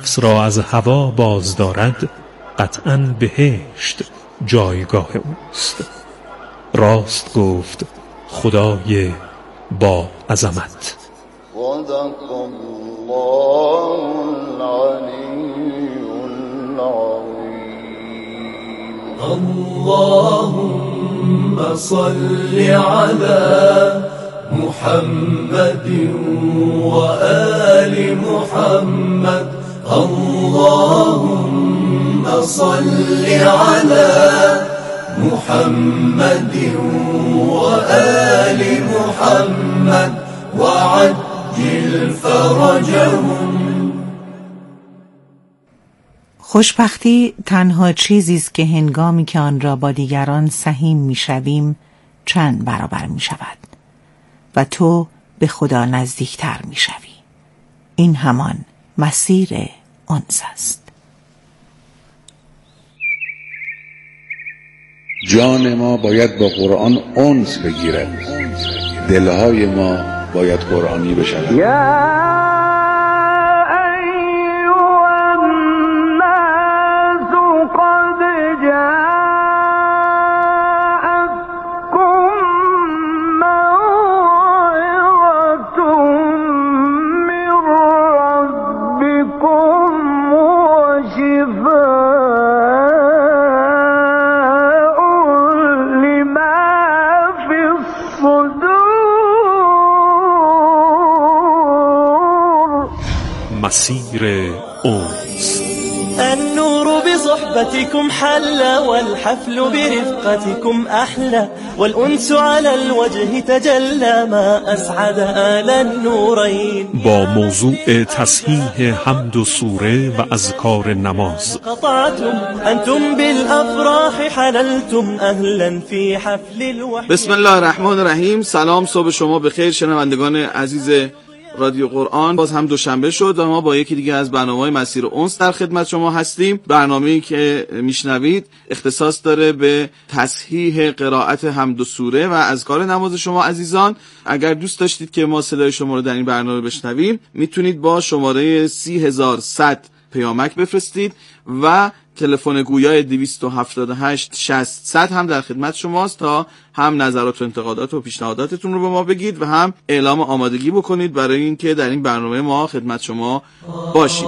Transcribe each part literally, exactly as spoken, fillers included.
نفس را از هوا باز دارد قطعاً بهشت جایگاه اوست. راست گفت خدای با عظمت. صدق الله العلی العظیم. اللهم صل علی محمد و آل محمد. اللهم صل علی محمد و آل محمد و عجل فرجهم. خوشبختی تنها چیزی است که هنگامی که آن را با دیگران سهیم می‌شویم چند برابر می‌شود و تو به خدا نزدیکتر می‌شوی. این همان مسیر انس است. جان ما باید با قرآن انس بگیرد، دلهای ما باید قرآنی بشود. مسیر انس. النور بصحبتكم حلى والحفل برفقتكم أحلى والأنس على الوجه تجلى ما أسعد آل النورين. با موضوع تصحیح حمد و سوره و اذکار نماز. قطعتم أنتم بالأفراح حللتم أهلا في حفل الوحي. بسم الله الرحمن الرحیم. سلام، صبح شما بخیر شنوندگان عزیز رادیو قرآن. باز هم دوشنبه شد و ما با یکی دیگه از برنامه‌های مسیر انس در خدمت شما هستیم. برنامه‌ای که میشنوید اختصاص داره به تصحیح قرائت حمد و سوره و اذکار نماز شما عزیزان. اگر دوست داشتید که ما صدای شما رو در این برنامه بشنویم میتونید با شماره سی هزار و صد پیامک بفرستید و تلفن گویای دویست و هفتاد و هشت شصت صد هم در خدمت شماست تا هم نظرات و انتقادات و پیشنهاداتتون رو به ما بگید و هم اعلام آمادگی بکنید برای اینکه در این برنامه ما خدمت شما باشیم.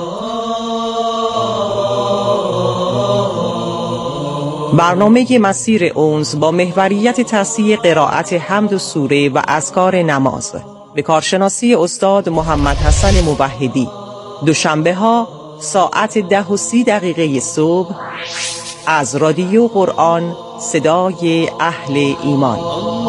برنامه مسیر انس با محوریت تصحیح قرائت حمد و سوره و اذکار نماز به کارشناسی استاد محمد حسن موحدی، دوشنبه ها ساعت ده و سی دقیقه صبح از رادیو قرآن، صدای اهل ایمان.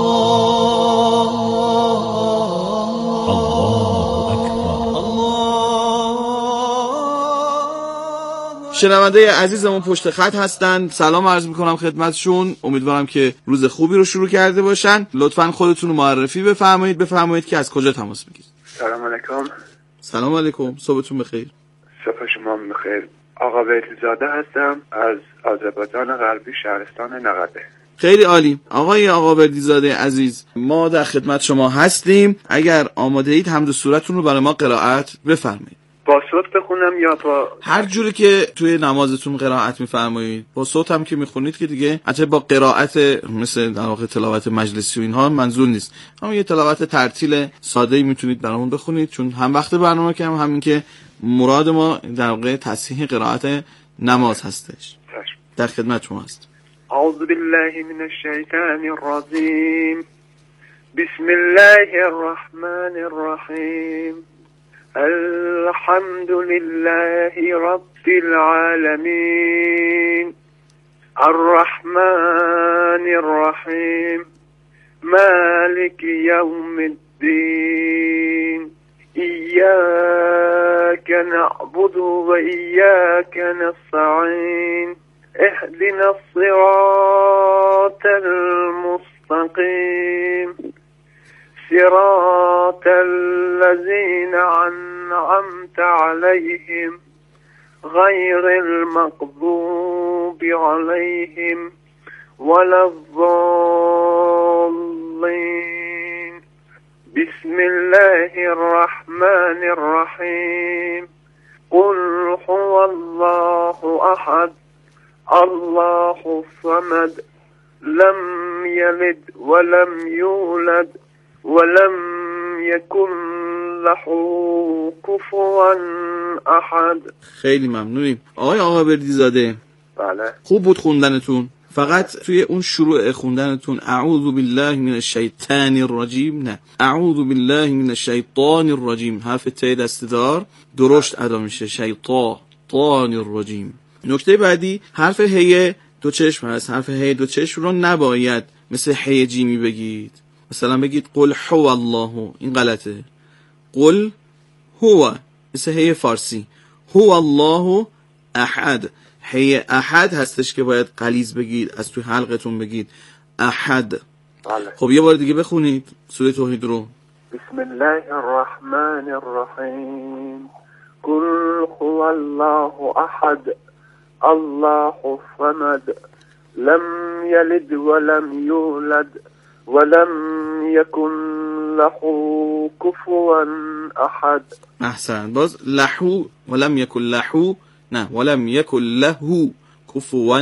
شنونده عزیزمون پشت خط هستن. سلام عرض میکنم خدمتشون. امیدوارم که روز خوبی رو شروع کرده باشن. لطفاً خودتون رو معرفی بفرمایید. بفرمایید که از کجا تماس میگیرید. سلام علیکم. سلام علیکم. صبحتون بخیر. صبح شما بخیر. آقا بیتزاده هستم از آذربایجان غربی، شهرستان نقده. خیلی عالی. آقای آقا بردیزاده عزیز، ما در خدمت شما هستیم. اگر آماده اید حمد و سورتون رو برای ما قرائت بفرمایید. با صوت بخونم یا با هر جوری که توی نمازتون قرائت میفرمایید. با صوت هم که میخونید که دیگه حتی با قرائت مثل در واقع تلاوت مجلسی و اینها منظور نیست، اما یه تلاوت ترتیل ساده‌ای میتونید برامون بخونید، چون هم وقت برنامه که هم همین که مراد ما در واقع تصحیح قرائت نماز هستش. در خدمت شما هست. اعوذ بالله من الشیطان الرجیم. بسم الله الرحمن الرحیم. الحمد لله رب العالمين الرحمن الرحيم مالك يوم الدين إياك نعبد وإياك نستعين اهدنا الصراط المستقيم صراط الذين أنعمت عليهم غير المغضوب عليهم ولا الضالين. بسم الله الرحمن الرحيم. قل هو الله أحد الله الصمد لم يلد ولم يولد ولم يكن له كفوا أحد. خیلی ممنونیم آقای آقابردی زاده. بله خوب بود خوندنتون. فقط توی اون شروع خوندنتون اعوذ بالله من الشیطان الرجیم نه اعوذ بالله من الشیطان الرجیم، حرف ت دسته‌دار درشت ادا میشه، شیطان طان الرجیم. نکته بعدی حرف هی دو چشم هست. حرف هی دو چشم رو نباید مثل هی جیمی بگید. مثلا بگید قل هو الله، این غلطه. قل هو مثل هی فارسی، هو الله احد. هی احد هستش که باید غلیظ بگید، از توی حلقتون بگید احد. بله. خب یه بار دیگه بخونید سوره توحید رو. بسم الله الرحمن الرحیم قل هو الله احد الله الصمد لم يلد ولم يولد ولم يكن له كفوا احد. احسن. باز لهو ولم يكن له نه ولم يكن له كفوا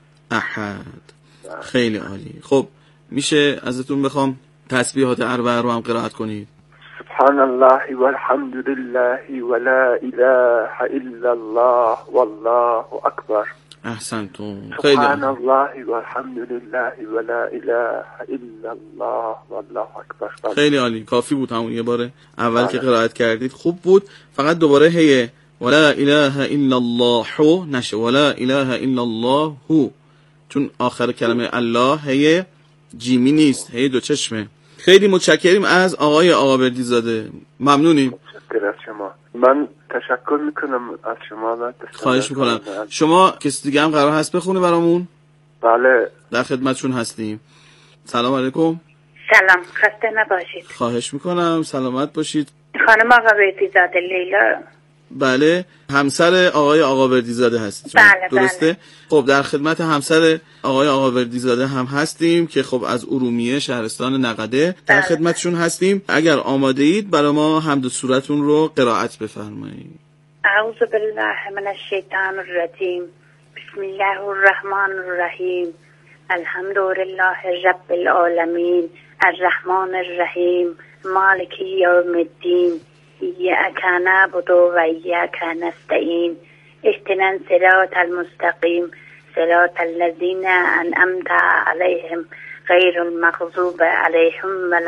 احد. خیلی عالی. خب میشه ازتون بخوام تسبیحات اربعه رو هم قرائت کنید؟ سبحان الله والحمد لله ولا اله الا الله والله اکبر. احسنتون. خیلی سبحان الله والحمد لله ولا اله الا الله والله اکبر. خیلی عالی. کافی بود همون یه بار اول که قرائت کردید خوب بود. فقط دوباره هی ولا اله الا الله هو نشه، ولا اله الا الله هو، چون آخر کلمه الله هی جیمی نیست، هی دو چشمه. خیلی متشکریم از آقای آقابردی زاده. ممنونیم. متشکرم از شما. من تشکر میکنم از شما. خواهش میکنم. شما کسی دیگه هم قرار هست بخونه برامون؟ بله در خدمتشون هستیم. سلام علیکم. سلام، خسته نباشید. خواهش میکنم، سلامت باشید. خانم آقابردی زاده لیلا. بله، همسر آقای آقابردی زاده هست. بله درسته؟ بله. خب در خدمت همسر آقای آقابردی زاده هم هستیم که خب از ارومیه شهرستان نقده در بله. خدمتشون هستیم. اگر آماده اید برای ما حمد و سورتون رو قرائت بفرمایید. اعوذ بالله من الشیطان الرجیم بسم الله الرحمن الرحیم الحمد لله رب العالمین الرحمن الرحیم مالک یوم الدین ایاک نعبد و ایاک نستعین اهدنا الصراط المستقیم صراط الذین انعمت علیهم غیر المغضوب علیهم ولا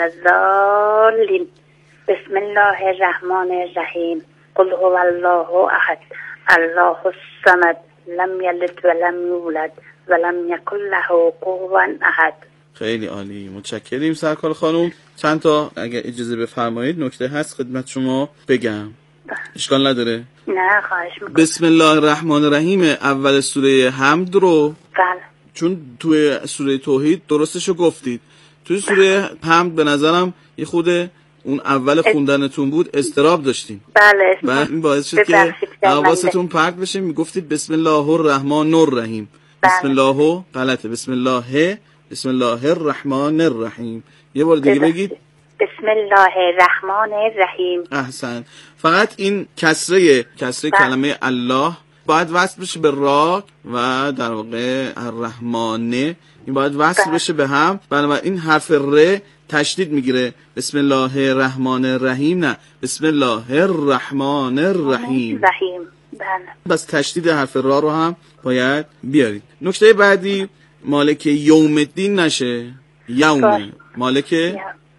الضالین. بسم الله الرحمن الرحیم قل هو الله احد الله الصمد لم یلد ولم یولد ولم یکن له کفوا احد. خیلی عالی، متشکریم سرکار خانم. چند تا اگر اجازه بفرمایید نکته هست خدمت شما بگم. اشکال نداره؟ نه خواهش میکنم. بسم الله الرحمن الرحیم اول سوره حمد رو بله، چون توی سوره توحید درستشو گفتید، توی سوره حمد به نظرم یه خود اون اول خوندنتون بود استراب داشتین. بله، و این باعث شد که حواستون پرت بشه. میگفتید بسم الله الرحمن الرحیم. بسم الله غلطه، بسم الله بسم الله الرحمن الرحیم. یه بار دیگه بگید بسم الله الرحمن الرحیم. احسن. فقط این کسره کسره کلمه الله باید وصل بشه به را و در واقع الرحمن، این باید وصل بشه به هم. بنابراین حرف ر تشدید میگیره. بسم الله الرحمن الرحیم نه، بسم الله الرحمن الرحیم. رحیم. بله. بس تشدید حرف را رو هم باید بیارید. نکته بعدی مالک یوم الدین نشه، یوم مالک یوم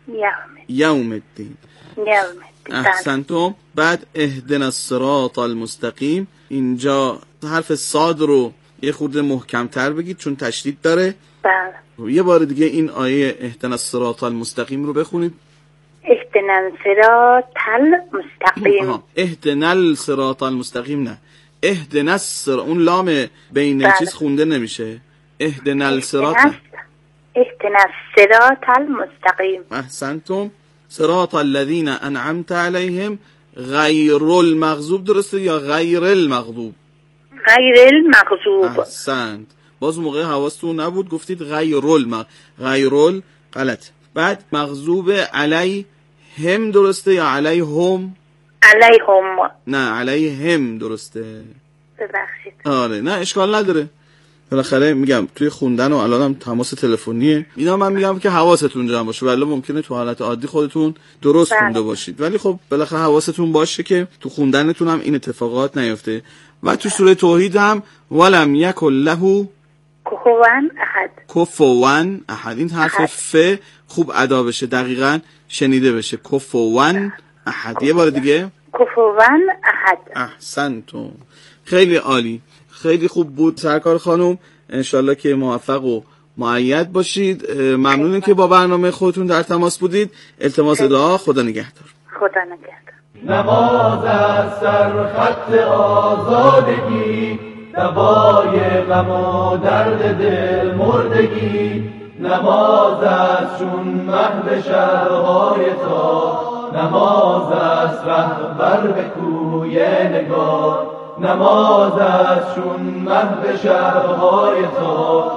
یوم الدین. یوم احسنتم. بعد اهدنا الصراط المستقیم، اینجا حرف صاد رو یه خورده محکم‌تر بگید چون تشدید داره. بله. یه بار دیگه این آیه اهدنا الصراط المستقیم رو بخونید. اهدنا الصراط المستقیم. اهدنا الصراط المستقیم نه، اهدنا الصراط، اون لام بین بله. چیز خونده نمیشه. اهدنا الصراط اهدنا الصراط المستقیم. احسنتم. صراط الذین انعمت علیهم غیر المغضوب، درسته یا غیر المغضوب؟ غیر المغضوب. احسنت. باز موقع حواستون نبود گفتید غیر المغ غیر ال غلط. بعد مغضوب علیهم درسته یا علیهم؟ علیهم. نه علیهم درسته. ببخشید. آره نه اشکال نداره. بالاخره میگم توی خوندن و الانم تماس تلفنیه اینا، من میگم که حواستون جمع باشه، ولی ممکنه تو حالت عادی خودتون درست بله. خونده باشید، ولی خب بالاخره حواستون باشه که تو خوندنتون هم این اتفاقات نیفته. و تو سوره توحید هم ولم یکن له کفوا احد، کفوا احد، این حرف ف خوب ادا بشه، دقیقاً شنیده بشه، کفوا احد. یه بار دیگه کفوا احد. احسنتم، خیلی عالی، خیلی خوب بود سرکار خانم. انشالله که موفق و مؤید باشید. ممنونم که با برنامه خودتون در تماس بودید. التماس دعا. خدا نگهدار. خدا نگهدار. نماز از سر خط آزادگی، دوای غم و درد دل مردگی. نماز از چون مهد شهرهای تا، نماز از رهبر به کوی نگار. نماز از چون مهد شهرهای تا،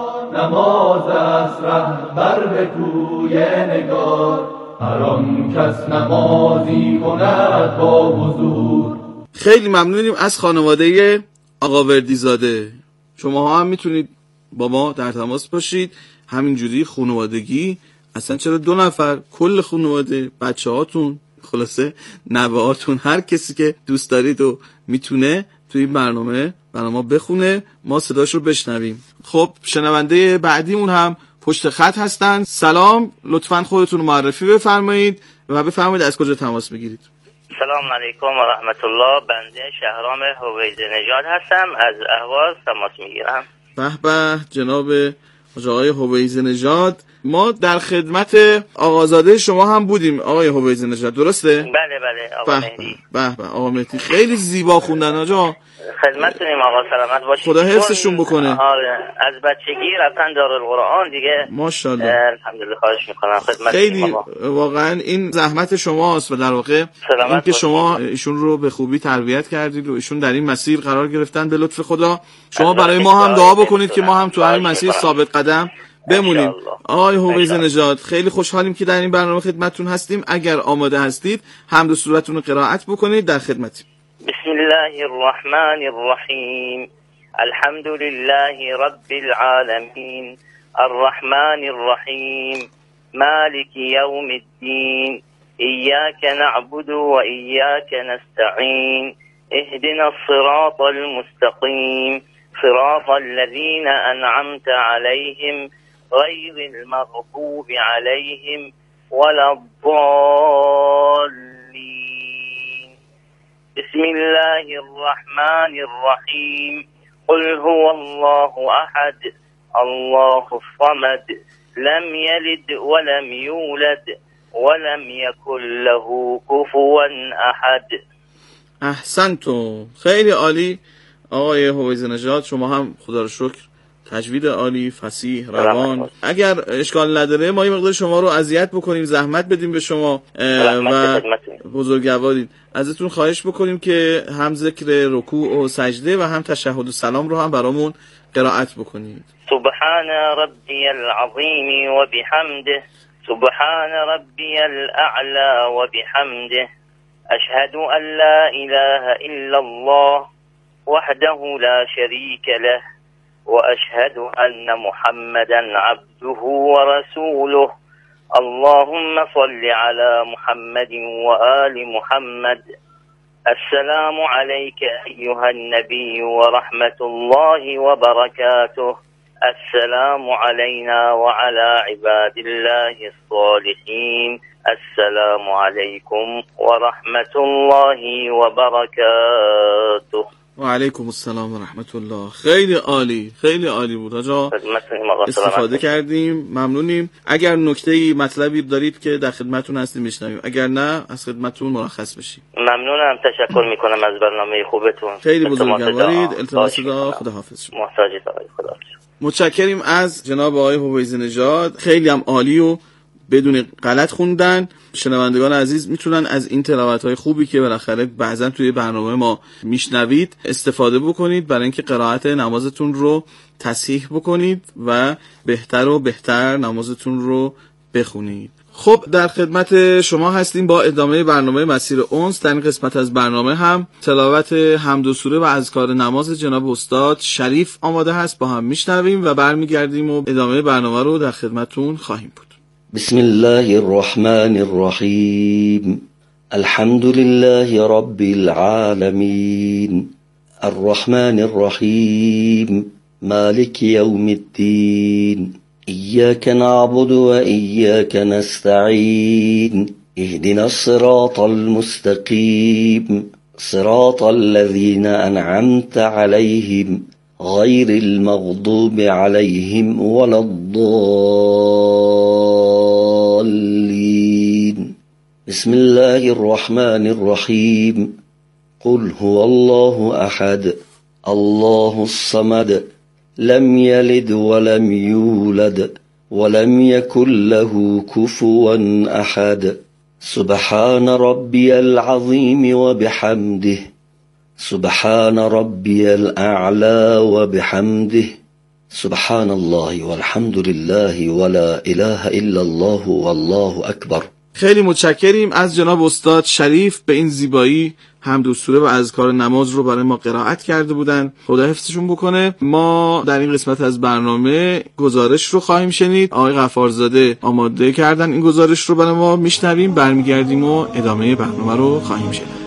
نماز از رهبر به کوی نگار. هر آن کس نمازی کند با حضور. خیلی ممنونیم از خانواده آقا وردیزاده. شما هم میتونید با ما در تماس باشید، همینجوری خانوادگی، اصلا چرا دو نفر، کل خانواده، بچه هاتون، خلاصه نوه هاتون، هر کسی که دوست دارید و میتونه توی این برنامه برنامه بخونه، ما صداش رو بشنویم. خب شنونده بعدیمون هم پشت خط هستن. سلام، لطفاً خودتون رو معرفی بفرمایید و بفرمایید از کجا تماس میگیرید. سلام علیکم و رحمت الله. بنده شهرام هویزه نژاد هستم، از اهواز تماس میگیرم. به به جناب آقای هویزه نژاد، ما در خدمت آقازاده شما هم بودیم آقای هویزه نژاد، درسته؟ بله بله آقا مهدی. به به آقا مهدی، خیلی زیبا خوندن آجا. خدمتتونیم آقا، سلامت باشید. خدا حفظشون بکنه. آره از بچگی رفتن دارالقرآن دیگه. ماشاءالله. الحمدلله، خواهش میکنم خدمتتون. خیلی واقعا این زحمت شماست و در واقع این که شما ایشون رو به خوبی تربیت کردید و ایشون در این مسیر قرار گرفتن به لطف خدا. شما برای ما هم دعا بکنید که ما هم تو همین مسیر ثابت قدم بمونیم. آقای هویزه نژاد، خیلی خوشحالیم که در این برنامه خدمتتون هستیم. اگر آماده هستید حمد و سورتون رو قرائت بکنید، در خدمتیم. بسم الله الرحمن الرحیم. الحمد لله رب العالمین الرحمن الرحیم مالک یوم الدین ایاک نعبد و ایاک نستعین اهدنا الصراط المستقیم صراط الذين أنعمت عليهم غير المغضوب عليهم ولا الضالين. بسم الله الرحمن الرحيم. قل هو الله أحد الله الصمد لم يلد ولم يولد ولم يكن له كفوا أحد. احسنتم، خیلی عالی آقای هویزه نژاد. شما هم خدا رو شکر تجوید عالی، فصیح، روان. اگر اشکال نداره ما یه مقدار شما رو اذیت بکنیم، زحمت بدیم به شما و بزرگوارید. ازتون خواهش بکنیم که هم ذکر رکوع و سجده و هم تشهد و سلام رو هم برامون قرائت بکنید. سبحان ربی العظیم و بحمده سبحان ربی الاعلى و بحمده اشهد ان لا اله الا الله وحده لا شريك له وأشهد أن محمدا عبده ورسوله. اللهم صل على محمد وآل محمد. السلام عليك أيها النبي ورحمة الله وبركاته. السلام علينا وعلى عباد الله الصالحين. السلام عليكم ورحمة الله وبركاته. و علیکم السلام و رحمت الله. خیلی عالی، خیلی عالی بود آجا، استفاده کردیم، ممنونیم. اگر نکته‌ای مطلبی دارید که در خدمتون هستیم میشنویم، اگر نه از خدمتون مرخص بشیم. ممنونم، تشکر میکنم از برنامه خوبتون. خیلی بزرگوارید. التماس دعا. خدا حافظ شما. محتاجید آقای خدا. متشکریم از جناب آقای هویزه نژاد، خیلی هم عالی و بدون غلط خوندن. شنوندگان عزیز میتونن از این تلاوت‌های خوبی که بالاخره بعضن توی برنامه ما میشنوید استفاده بکنید برای اینکه قرائت نمازتون رو تصحیح بکنید و بهتر و بهتر نمازتون رو بخونید. خب در خدمت شما هستیم با ادامه برنامه مسیر انس. در این قسمت از برنامه هم تلاوت حمد و سوره و اذکار نماز جناب استاد شریف آماده هست، با هم میشنویم و برمیگردیم و ادامه برنامه رو در خدمتون خواهیم بود. بسم الله الرحمن الرحیم. الحمد لله رب العالمین الرحمن الرحیم مالک یوم الدین إياك نعبد وإياك نستعين اهدنا الصراط المستقيم صراط الذين أنعمت عليهم غير المغضوب عليهم ولا الضالين بسم الله الرحمن الرحيم قل هو الله أحد الله الصمد لم يلد ولم يولد ولم يكن له كفوا أحد سبحان ربي العظيم وبحمده سبحان ربي الأعلى وبحمده سبحان الله والحمد لله ولا إله إلا الله والله أكبر. خیلی متشکریم از جناب استاد شریف، به این زیبایی حمد و سوره و اذکار نماز رو برای ما قرائت کرده بودن. خدا حفظشون بکنه. ما در این قسمت از برنامه گزارش رو خواهیم شنید. آقای غفارزاده آماده کردن این گزارش رو برای ما، میشنویم، برمیگردیم و ادامه برنامه رو خواهیم شنید.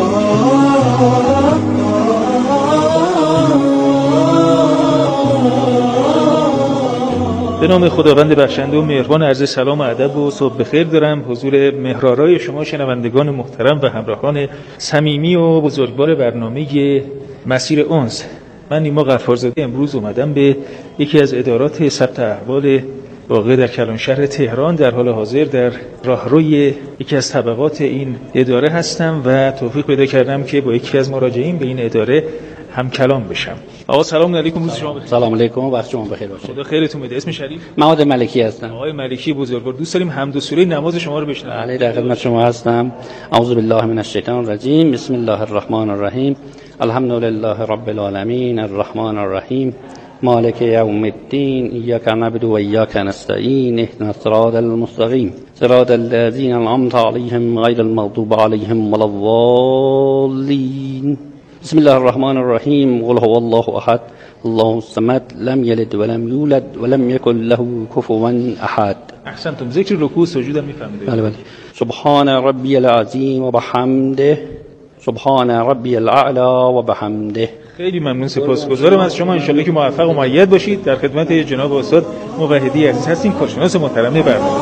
به نام خداوند بخشنده و مهربان، عرض سلام و ادب و صبح بخیر دارم حضور مهرآرای شما شنوندگان محترم و همراهان صمیمی و بزرگوار برنامه مسیر انس. من نیما غفارزاده امروز اومدم به یکی از ادارات ثبت احوال واقع در کلانشهر تهران در حال حاضر در راهروی یکی از طبقات این اداره هستم و توفیق پیدا کردم که با یکی از مراجعین به این اداره هم کلام بشم. آقا سلام علیکم، روز شما بخیر. سلام علیکم، وقت شما بخیر باشه. خدا خیرتون بده. اسم شریف؟ محمد ملکی هستم. آقای ملکی بزرگوار، دوست داریم حمد و سوره نماز شما رو بشنویم. بله، در خدمت شما هستم. اعوذ بالله من الشیطان الرجیم. بسم الله الرحمن الرحیم. الحمد لله رب العالمین الرحمن الرحیم مالک یوم الدین ایاک نعبد و ایاک نستعین اهدنا الصراط المستقیم صراط الذین انعمت علیهم غیر المغضوب علیهم ولا الضالین. بسم الله الرحمن الرحیم. قل هو الله احد الله الصمد لم یلد ولم یولد ولم یکن له کفوا احد. احسنتم. ذکر رکوع و سجود هم میفهمید؟ بله بله. سبحان ربی العظیم و بحمده سبحان ربی الاعلی و بحمده. خیلی ممنون، سپاسگزارم از شما. انشالله که موفق و مؤید باشید. در خدمت جناب استاد موحدی عزیز هستیم، کارشناس محترم برنامه.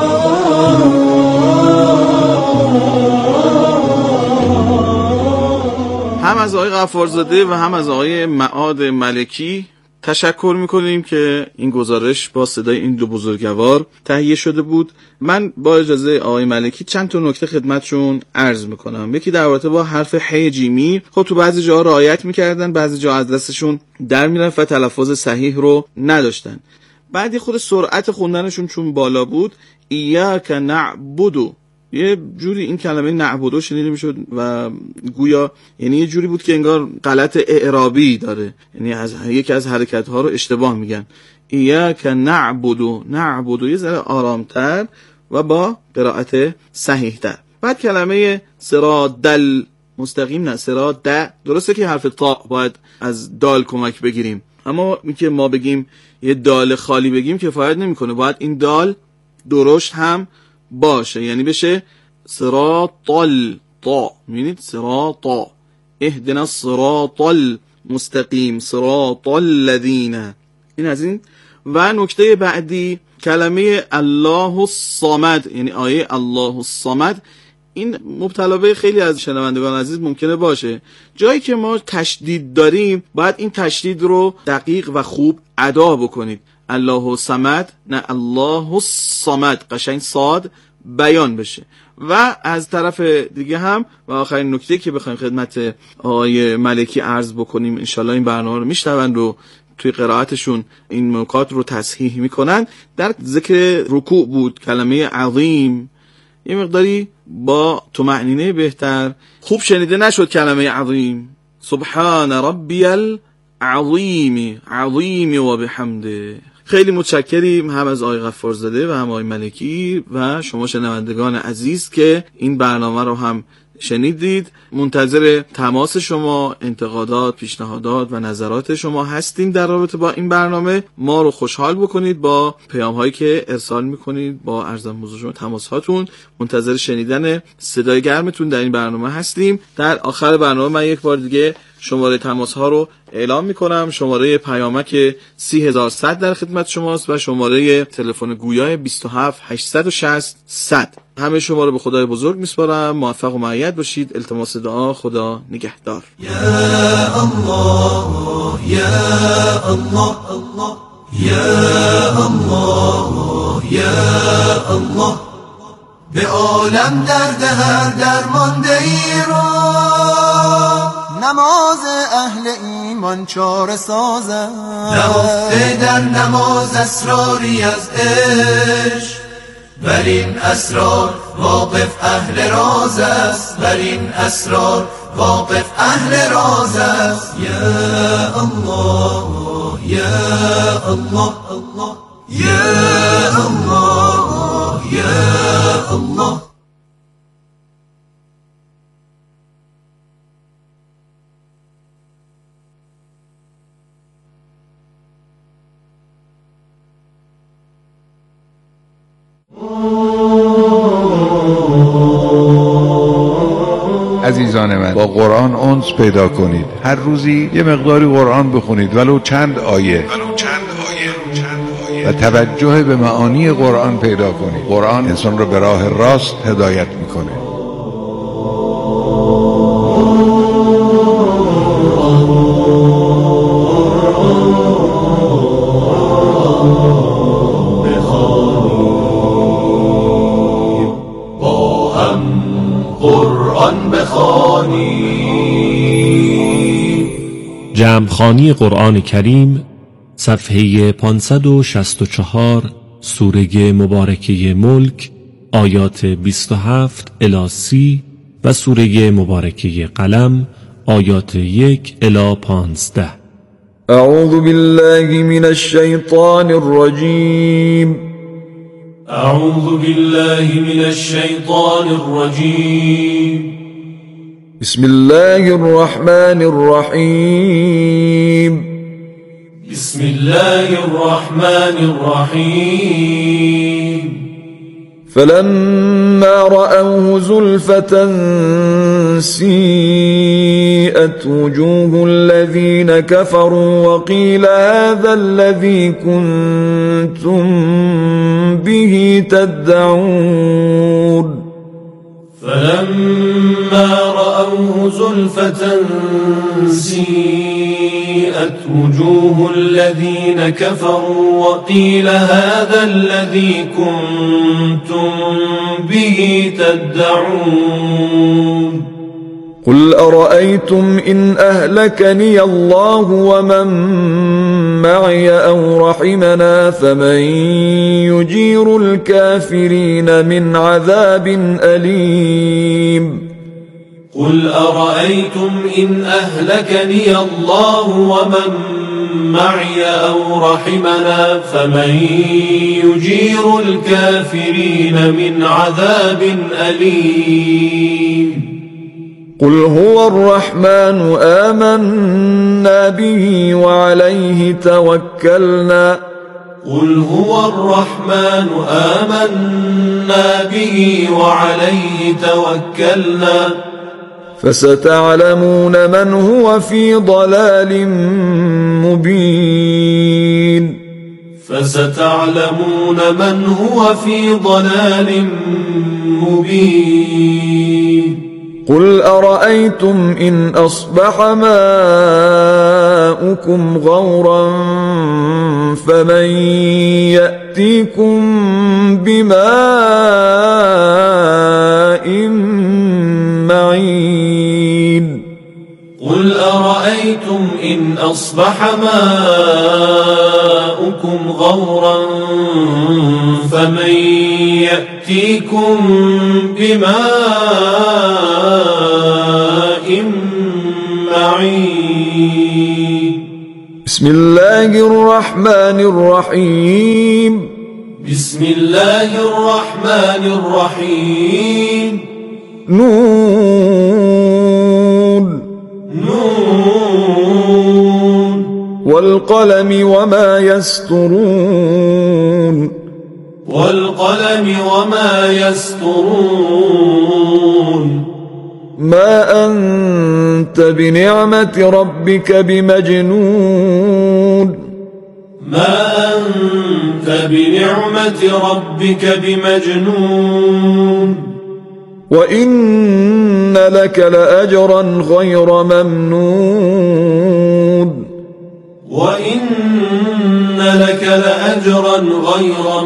هم از آقای غفارزاده و هم از آقای معاد ملکی تشکر میکنیم که این گزارش با صدای این دو بزرگوار تهیه شده بود. من با اجازه آقای ملکی چند تا نکته خدمتشون عرض میکنم. یکی در رابطه با حرف ح جیمی. خب تو بعضی جاها رعایت میکردن، بعضی جاها از دستشون در میرفت و تلفظ صحیح رو نداشتن. بعد خود سرعت خوندنشون چون بالا بود، ایاک نعبدو، یه جوری این کلمه نعبدو شنیده میشد و گویا یعنی یه جوری بود که انگار غلط اعرابی داره، یعنی از یکی از حرکت ها رو اشتباه میگن. ایاک نعبدو، نعبدو یه ذره آرامتر و با قرائت صحیح تر. بعد کلمه صراطل مستقیم، نه صراط، درسته که حرف تا باید از دال کمک بگیریم، اما اینکه ما بگیم یه دال خالی بگیم کفایت نمیکنه، باید این دال درشت هم باشه، یعنی بشه صراطل طا. میبینید صراطا، اهدنا الصراط المستقیم صراط الذین. این از این. و نکته بعدی کلمه الله الصمد، یعنی آیه الله الصمد. این مبتلا به خیلی از شنوندگان عزیز ممکنه باشه، جایی که ما تشدید داریم باید این تشدید رو دقیق و خوب ادا بکنید. الله الصمد، نه الله الصمد، قشنگ صاد بیان بشه. و از طرف دیگه هم و آخرین نکته که بخوایم خدمت آقای ملکی عرض بکنیم، انشالله این برنامه رو میشنوند و توی قرائتشون این نکات رو تصحیح میکنن. در ذکر رکوع بود کلمه عظیم یه مقداری با طمأنینه بهتر خوب شنیده نشد کلمه عظیم. سبحان ربی العظیم، عظیم و بحمده. خیلی متشکریم هم از آقای غفارزاده و هم آقای ملکی و شما شنوندگان عزیز که این برنامه رو هم شنیدید. منتظر تماس شما، انتقادات، پیشنهادات و نظرات شما هستیم در رابطه با این برنامه. ما رو خوشحال بکنید با پیام هایی که ارسال میکنید، با عرض موضوع شما، تماس هاتون. منتظر شنیدن صدای گرمتون در این برنامه هستیم. در آخر برنامه من یک بار دیگه شماره تماس ها رو اعلام میکنم. شماره پیامک سی هزار و صد در خدمت شماست و شماره تلفن گویا بیست و هفت هشتصد و شصت صد. همه شما رو به خدای بزرگ میسپارم. موفق و مؤید باشید. التماس دعا. خدا نگهدار. یا الله یا الله یا الله یا الله، به عالم درد هر درمانده ای را نماز اهل ایمان چاره سازد. نهفته در نماز اسراری از عشق، بر این اسرار واقف اهل راز است. بر این اسرار واقف اهل راز است. یا الله یا الله یا الله یا الله. عزیزان من، با قرآن انس پیدا کنید. هر روزی یه مقداری قرآن بخونید، ولو چند آیه، ولو چند آیه، چند آیه، و توجه به معانی قرآن پیدا کنید. قرآن انسان رو به راه راست هدایت میکنه. جمعخوانی قرآن کریم، صفحه پانصد و شصت و چهار، سوره مبارکه ملک، آیات بیست و هفت الی سی و سوره مبارکه قلم، آیات یک الی پانزده. اعوذ بالله من الشیطان الرجیم. اعوذ بالله من الشیطان الرجیم. بسم الله الرحمن الرحیم. بسم الله الرحمن الرحیم. فلما رأوه زلفة سیئت وجوه الذين كفروا وقيل هذا الذي كنتم به تدعون. فلما رأوه زلفة سيئت وجوه الذين كفروا وقيل هذا الذي كنتم به تدعون. قل أرأيتم إن أهلكني الله ومن معي أو رحمنا فمن يجير الكافرين من عذاب أليم. قل أرأيتم إن أهلكني الله ومن معي أو رحمنا فمن يجير الكافرين من عذاب أليم. قل هو الرحمن آمنا به وعليه توكلنا. قل هو الرحمن آمنا به وعليه توكلنا. فستعلمون من هو في ضلال مبين. فستعلمون من هو في ضلال مبين. قل أرأيتم إن أصبح ماؤكم غورا فمن يأتيكم بماء معين. قل أرأيتم إن أصبح ماؤكم غورا فمن يأتيكم بماء معين. بسم الله الرحمن الرحيم بسم الله الرحمن الرحيم نون نون والقلم وما يسطرون والقلم وما يسطرون ما أنت بنعمة ربك بمجنون ما أنت بنعمة ربك بمجنون وإن لك لأجرا غير ممنون وإن لك لأجرا غير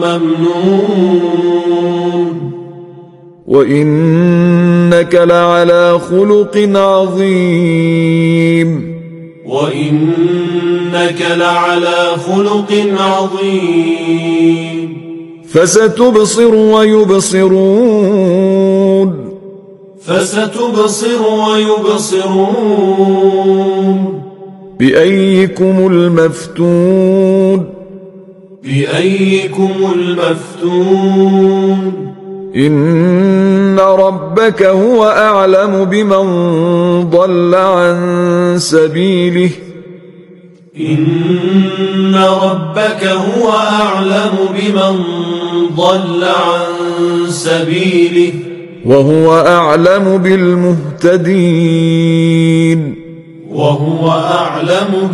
ممنون وإنك لعلى خلق عظيم وإنك لعلى خلق عظيم فستبصر ويبصرون فستبصر ويبصرون بأيكم المفتون بأيكم المفتون إن ربك هو أعلم بمن ضل عن سبيله إن ربك هو أعلم بمن ضل عن سبيله وهو أعلم بالمهتدين وهو أعلم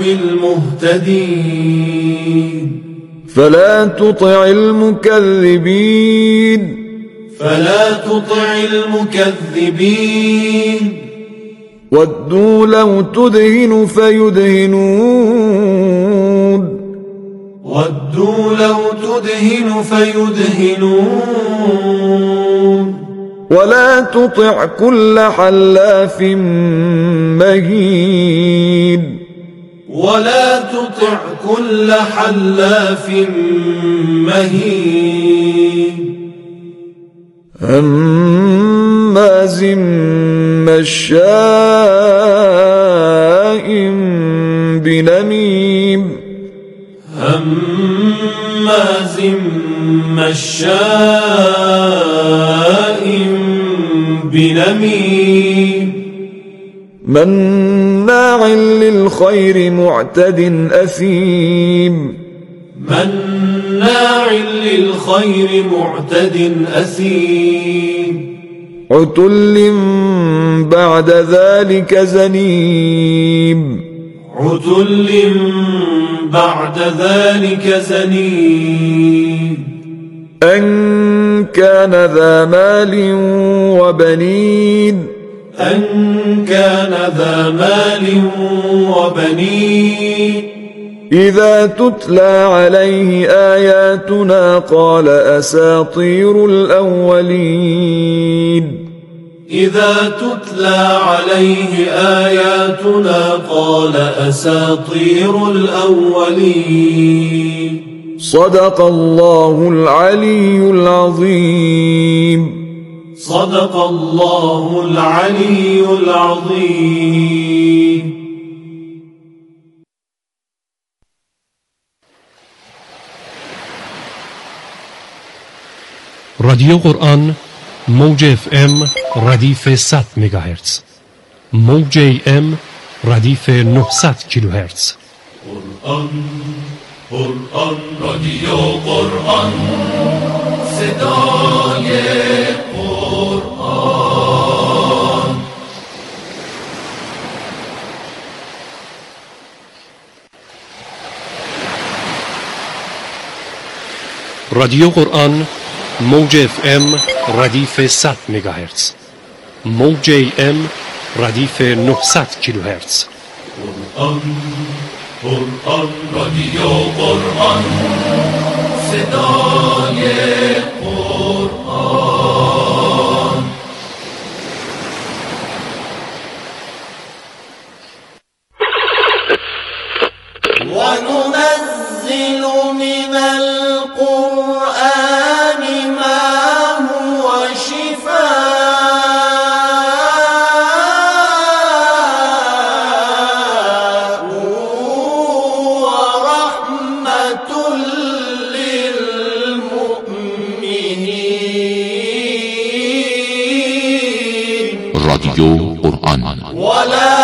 بالمهتدين فلا تطع المكذبين فلا تطع المكذبين ودوا لو تدهن فيدهنون ودوا لو تدهن فيدهنون ولا تطع كل حلاف مهين ولا تطع كل حلاف مهين هماز مشاء بنميم هماز مشاء بنميم مناع للخير معتد أثيم مناع للخير معتد أثيم عتل بعد ذلك زنيم عتل بعد ذلك زنيم أن كان ذا مال وبنين أن كان ذا مال وبنين إذا تتلى عليه آياتنا قال أساطير الأولين إذا تتلى عليه آياتنا قال أساطير الأولين صدق الله العلي العظيم صدق الله العلي العظيم. رادیو قرآن موج اف ام ردیف صد مگاهرتز، موج ای ام ردیف نهصد کیلوهرتز. قرآن قرآن رادیو قرآن صدای قرآن. رادیو قرآن موج اف ام ردیف صد مگاهرتز، موج ای ام ردیف نهصد کیلوهرتز. قرآن قرآن رادیو قرآن صدای قرآن. وننزل من القرآن ما هو شفاء رادیو قرآن. ولا